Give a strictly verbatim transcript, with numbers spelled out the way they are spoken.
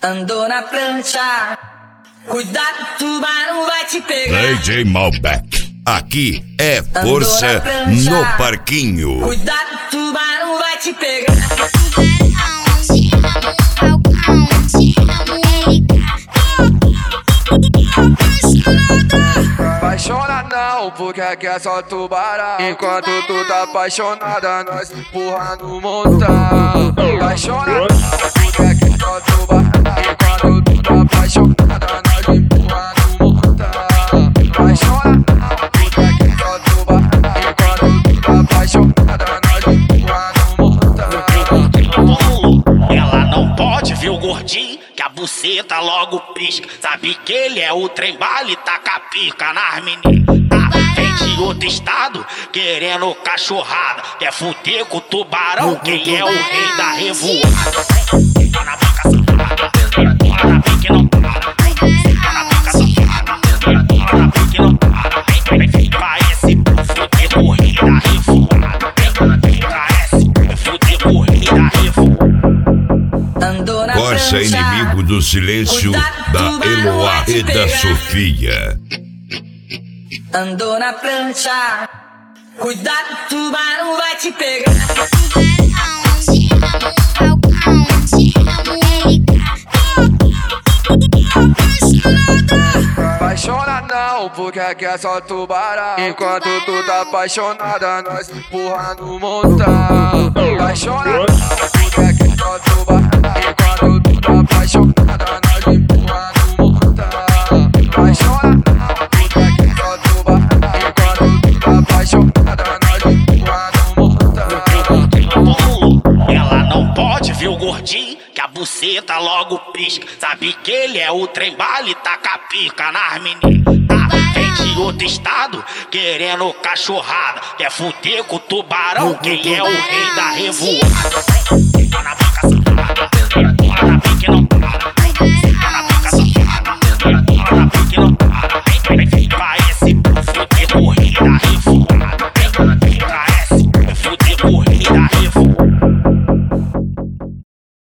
Andou na prancha, cuidado, tubarão vai te pegar. D J Malbec, aqui é força prancha, no parquinho. Cuidado, tubarão vai te pegar. Apaixona não, porque aqui é só tubarão. Enquanto tu tá apaixonada, nós empurra no montão. Apaixona não, porque aqui é só tubarão. Enquanto tu tá apaixonada, nós empurra no montão. Apaixona não, porque aqui é só tubarão. Enquanto tu tá apaixonada, nós empurra no montão. Ela não pode ver o gordinho, que a buceta logo pisca. Sabe que ele é o trem bala e taca pica nas meninas. Tá, vem de outro estado, querendo cachorrada. Quer fuder com o tubarão, quem é o rei da revoada. Tá na boca safada, tá na pique não para. Tá na boca safada, tá na pique não para. Vem, vem, pra esse fuder corrida revoada. Pra esse fuder corrida revoada. Força inimigo do silêncio da Eloá e da Sofia. Andou na prancha, cuidado, tubarão vai te pegar. Apaixona não, porque aqui é só tubarão. Enquanto tu tá apaixonada, nós empurra no montão. Apaixona não, porque aqui é só tubarão. Enquanto tu tá apaixonada, nós empurra no montão. Apaixona não, porque aqui é só tubarão. Enquanto tu tá apaixonada, nós empurra no montão. Ela não pode ver o gordinho, que a buceta logo pisca. Sabe que ele é o trem bala e taca pica nas meninas. Tá, vem de outro estado, querendo cachorrada. Quer fuder com o tubarão, quem é o rei da revoada.